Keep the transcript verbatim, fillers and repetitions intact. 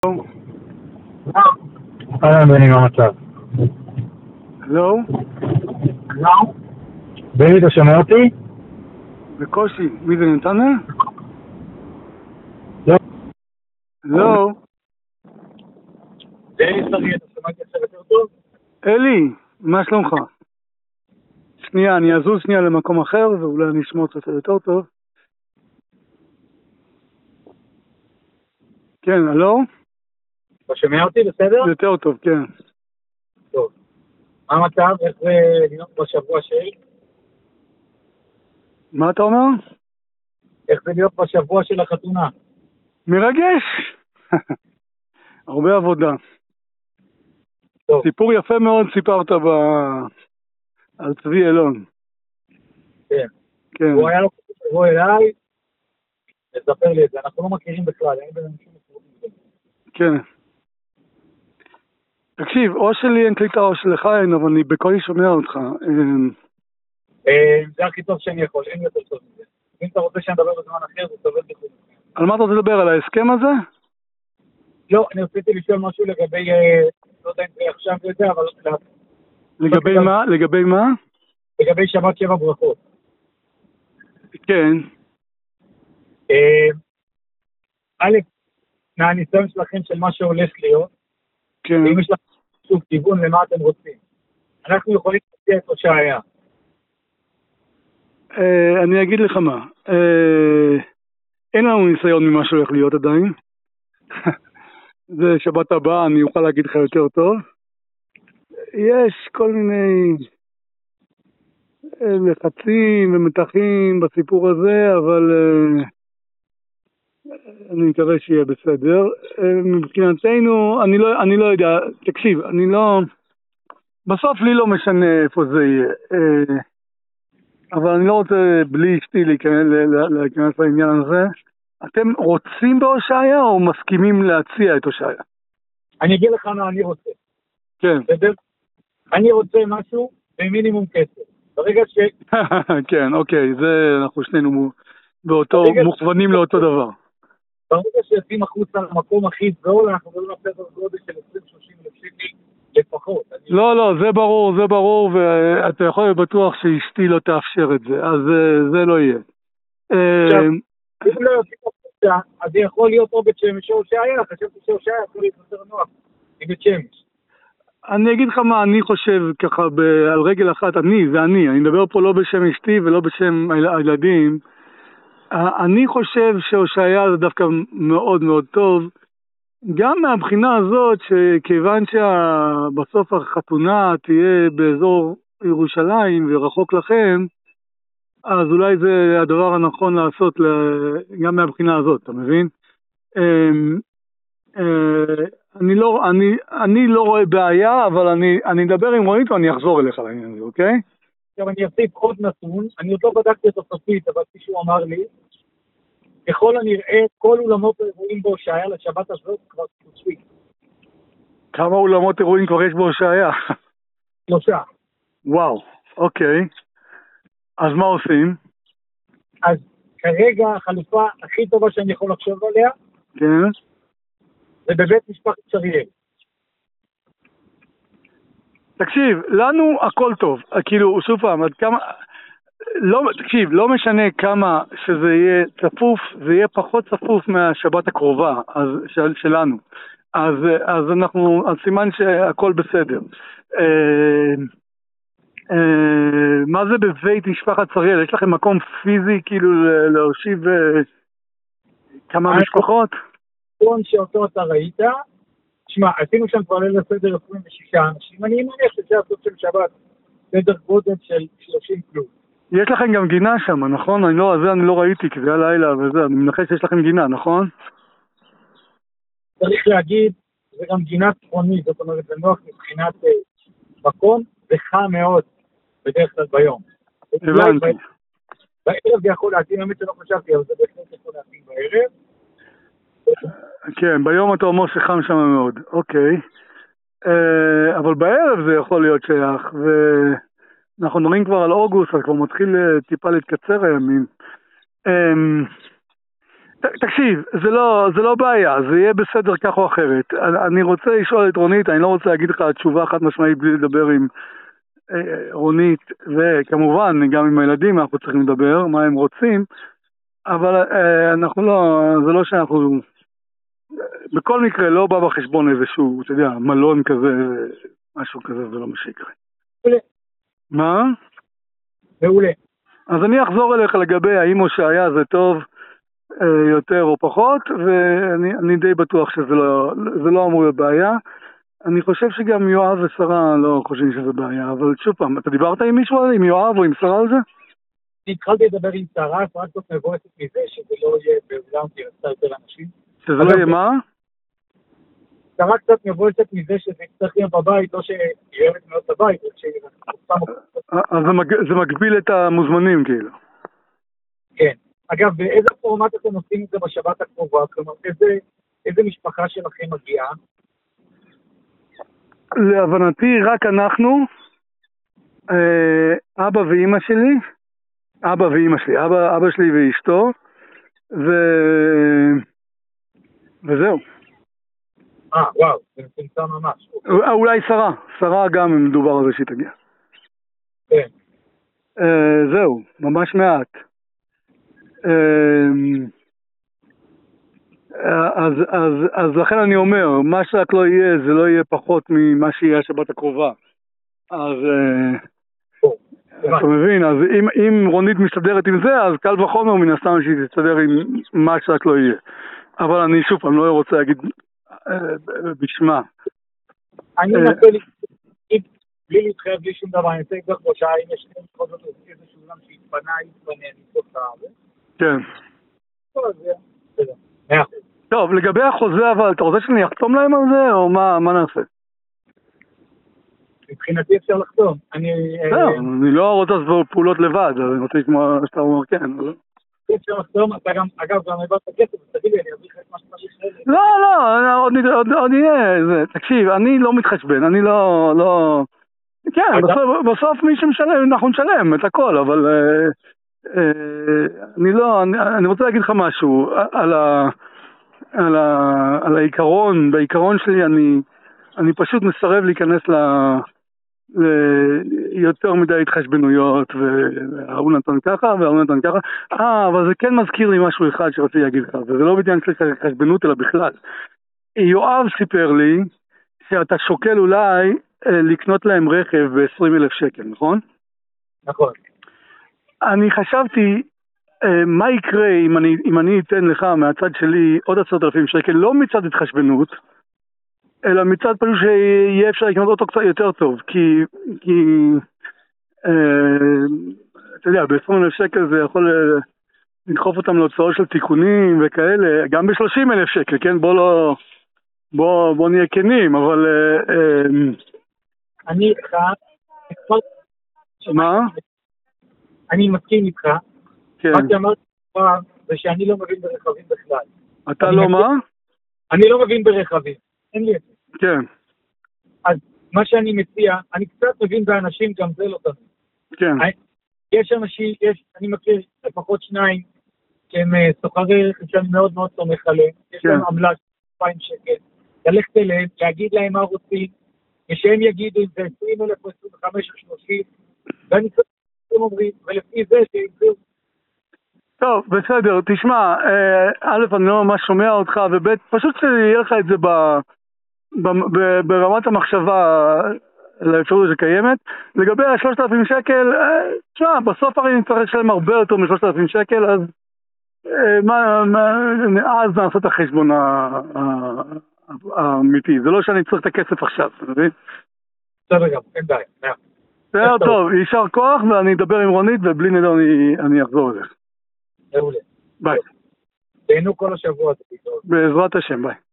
אהלן בני, מה המצב? לא? לא? בני, אתה שומע אותי? בקושי. מי זה, נתניה? לא. לא. בני, סרגי, אתה שמעתי עכשיו יותר טוב? אלי, מה שלומך? שנייה, אני אזוז שנייה למקום אחר, ואולי אני אשמע אותך יותר טוב. כן, הלו? אתה שומע אותי בסדר? יותר טוב, כן. טוב. מה המצב? איך זה להיות בשבוע של? מה אתה אומר? איך זה להיות בשבוע של החתונה? מרגש! הרבה עבודה. טוב. סיפור יפה מאוד סיפרת ב... על צבי אלון. כן. כן. הוא היה לו לבוא אליי, לספר לי את זה. אנחנו לא מכירים בכלל, אין בינינו שום סיפור מזה. כן. תקשיב, או שלי אין קליטה או שלך אין, אבל אני בקולי שומע אותך. זה הכי טוב שאני יכול, אין יותר טוב מזה. אם אתה רוצה שאני אדבר בזמן אחר, זה טוב לכם. על מה אתה רוצה לדבר? על ההסכם הזה? לא, אני רציתי לשאול משהו לגבי, לא יודע אם זה עכשיו וזה, אבל... לגבי מה? לגבי מה? לגבי שבת שבע ברכות. כן. א', מהניסיון שלכם של מה שהולך להיות, כן. ואם יש לכם שוב כיוון למה אתם רוצים. אנחנו יכולים להציע את הושעיה. אני אגיד לך מה. אין לנו ניסיון ממה שהולך להיות עדיין. זה שבת הבאה, אני אוכל להגיד לך יותר טוב. יש כל מיני לחצים ומתחים בסיפור הזה, אבל אני מקווה שיהיה בסדר. מבחינתנו, אני לא, אני לא יודע, תקשיב, אני לא, בסוף לי לא משנה איפה זה יהיה. אבל אני לא רוצה בלי אשתי להיכנס לעניין הזה. אתם רוצים בהושעיה או מסכימים להציע את הושעיה? אני אגיד לך מה אני רוצה. כן. אני רוצה משהו במינימום כסף. ברגע ש... כן, אוקיי, זה אנחנו שנינו באותו, מוכוונים לאותו דבר. ברגע שיוצאים החוצה למקום הכי זול, אנחנו לא נעשה את גודל של עשרים שלושים אלף שקל לפחות. לא, לא, זה ברור, זה ברור, ואתה יכול להיות בטוח שאשתי לא תאפשר את זה, אז זה לא יהיה. אם לא יוצאים החוצה, אז זה יכול להיות או בית שמש או הושעיה, חשבתי שהושעיה יכול להיות יותר נוח מבית שמש. אני אגיד לך מה אני חושב ככה על רגל אחת, אני, זה אני, אני מדבר פה לא בשם אשתי ולא בשם הילדים. אני חושב שהושעיה זה דווקא מאוד מאוד טוב, גם מהבחינה הזאת שכיוון שבסוף החתונה תהיה באזור ירושלים ורחוק לכם, אז אולי זה הדבר הנכון לעשות גם מהבחינה הזאת, אתה מבין? אני לא, אני, אני לא רואה בעיה, אבל אני, אני אדבר עם רועית ואני אחזור אליך לעניין הזה, אוקיי? עכשיו אני אוסיף עוד נתון, אני עוד לא בדקתי את הסופית, אבל מישהו אמר לי, ככל הנראה, כל אולמות האירועים בהושעיה לשבת הזאת כבר תפוסים. כמה אולמות אירועים כבר יש בהושעיה? שלושה. וואו, אוקיי. אז מה עושים? אז כרגע החלופה הכי טובה שאני יכול לחשוב עליה, כן. זה בבית משפחת שריאל. תקשיב, לנו הכל טוב. כאילו, שוב פעם, עד כמה... לא, תקשיב, לא משנה כמה שזה יהיה צפוף, זה יהיה פחות צפוף מהשבת הקרובה אז, של, שלנו. אז, אז אנחנו, אז סימן שהכל בסדר. אה, אה, מה זה בבית משפחת שריאל? יש לכם מקום פיזי כאילו להושיב אה, כמה משפחות? נכון שאותו אתה ראית, תשמע, עשינו שם כבר ליל הסדר עשרים ושישה אנשים, אני מניח שזה הסוף של שבת, סדר גודל של שלושים פלוס. יש לכם גם גינה שם, נכון? אני לא, זה אני לא ראיתי, כי זה היה לילה וזה, אני מנחש שיש לכם גינה, נכון? צריך להגיד, זה גם גינה צפונית, זאת אומרת, זה נוח מבחינת מקום, זה חם מאוד בדרך כלל ביום. הבנתי. בערב זה יכול להתאים, האמת שלא חשבתי, אבל זה בהחלט יכול להתאים בערב. כן, ביום אתה אומר שחם שם מאוד, אוקיי. אבל בערב זה יכול להיות שייך, ו... אנחנו נראים כבר על אוגוסט, אז כבר מתחיל טיפה להתקצר הימים. תקשיב, זה לא, זה לא בעיה, זה יהיה בסדר כך או אחרת. אני רוצה לשאול את רונית, אני לא רוצה להגיד לך תשובה חד משמעית בלי לדבר עם רונית, וכמובן גם עם הילדים אנחנו צריכים לדבר, מה הם רוצים, אבל אנחנו לא, זה לא שאנחנו, בכל מקרה לא בא בחשבון איזשהו, אתה יודע, מלון כזה, משהו כזה, זה לא מה שיקרה. מעולה. מה? מעולה. אז אני אחזור אליך לגבי האם הושעיה זה טוב יותר או פחות, ואני די בטוח שזה לא, זה לא אמור להיות בעיה. אני חושב שגם יואב ושרה לא חושבים שזה בעיה, אבל שוב פעם, אתה דיברת עם מישהו, עם יואב או עם שרה על זה? אני התחלתי לדבר עם שרה, שרה קצת מבואסת מזה שזה לא יהיה באולם כי רצתה יותר אנשים. שזה לא יהיה מה? שרה קצת מבואסת מזה שזה צריך להיות בבית, לא שהיא אוהבת מאוד בבית, אז זה מגביל את המוזמנים כאילו. כן. אגב, באיזה פורמט אתם עושים את זה בשבת הקרובה? כלומר, איזה, איזה משפחה שלכם מגיעה? להבנתי, רק אנחנו, אה, אבא ואמא שלי, אבא ואמא שלי, אבא, אבא שלי ואשתו, ו... וזהו. אה, וואו, זה מצמצם ממש. אולי שרה, שרה גם אם מדובר על זה שהיא תגיע. כן. אה, זהו, ממש מעט. אז, אז, אז לכן אני אומר, מה שרק לא יהיה, זה לא יהיה פחות ממה שיהיה השבת הקרובה. אז אתה מבין, אז אם, אם רונית מסתדרת עם זה, אז קל וחומר מן הסתם שהיא תסתדר עם מה שרק לא יהיה. אבל אני שוב פעם לא רוצה להגיד בשמה. אני מנסה בלי להתחייב בלי שום דבר, אני רוצה לבדוק בו שעה, אם יש לי בכל זאת איזשהו עולם שהתפנה, התפנה, נתפוס את הארץ. כן. טוב, אז זה, בסדר. מאה אחוז. טוב, לגבי החוזה, אבל אתה רוצה שאני אחתום להם על זה, או מה, מה נעשה? מבחינתי אפשר לחתום. אני... לא, אני לא רוצה לעשות פעולות לבד, אני רוצה לשמוע שאתה אומר כן. אפשר לחתום, אתה גם, אגב, גם הבאת כסף, אז תגיד לי, אני אביא לך את מה שאתה ישראל. לא, לא, עוד יהיה, תקשיב, אני לא מתחשבן, אני לא, לא... כן, בסוף מי שמשלם, אנחנו נשלם את הכל, אבל אני לא, אני רוצה להגיד לך משהו על ה... על, ה, על העיקרון, בעיקרון שלי אני, אני פשוט מסרב להיכנס ל, ל, יותר מדי התחשבנויות, והוא נתן ככה, והוא נתן ככה. אה, אבל זה כן מזכיר לי משהו אחד שרציתי להגיד לך, וזה לא בעניין של התחשבנות אלא בכלל. יואב סיפר לי שאתה שוקל אולי לקנות להם רכב ב-עשרים אלף שקל, נכון? נכון. אני חשבתי, מה יקרה אם אני, אם אני אתן לך מהצד שלי עוד עשרת אלפים שקל, לא מצד התחשבנות, אלא מצד פשוט שיהיה אפשר לקנות אוטו קצת יותר טוב, כי, כי אה, אתה יודע, ב-עשרים אלף שקל זה יכול לדחוף אותם להוצאות של תיקונים וכאלה, גם ב-שלושים אלף שקל, כן? בוא לא, בוא, בוא נהיה כנים, אבל... אה, אה, אני איתך... מה? אני מסכים איתך. כן. מה שאמרתי פעם זה שאני לא מבין ברכבים בכלל. אתה לא מה? אני לא מבין ברכבים, אין לי את זה. כן. אז מה שאני מציע, אני קצת מבין באנשים, גם זה לא תמיד. כן. יש אנשים, יש, אני מכיר לפחות שניים, שהם סוחרי רכב שאני מאוד מאוד סומך עליהם, יש להם עמלה של אלפיים שקל, ללכת אליהם, להגיד להם מה רוצים, ושהם יגידו אם זה עשרים אלף או עשרים וחמש או שלושים, ואני קצת אומרים, ולפי זה שימצאו. טוב, בסדר, תשמע, א', אני לא ממש שומע אותך, וב', פשוט שיהיה לך את זה ב, ב, ב, ברמת המחשבה לאפשרות שקיימת. לגבי ה-שלושת אלפים שקל, תשמע, בסוף הרי נצטרך לשלם הרבה יותר מ-שלושת אלפים שקל, אז מה, מה, אז נעשה את החשבון האמיתי. זה לא שאני צריך את הכסף עכשיו, אתה מבין? בסדר גם, אין בעיה. בסדר, טוב, יישר כוח, ואני אדבר עם רונית, ובלי נדר אני, אני אחזור אליך. מעולה. ביי. תהנו כל השבוע. בעזרת השם, ביי.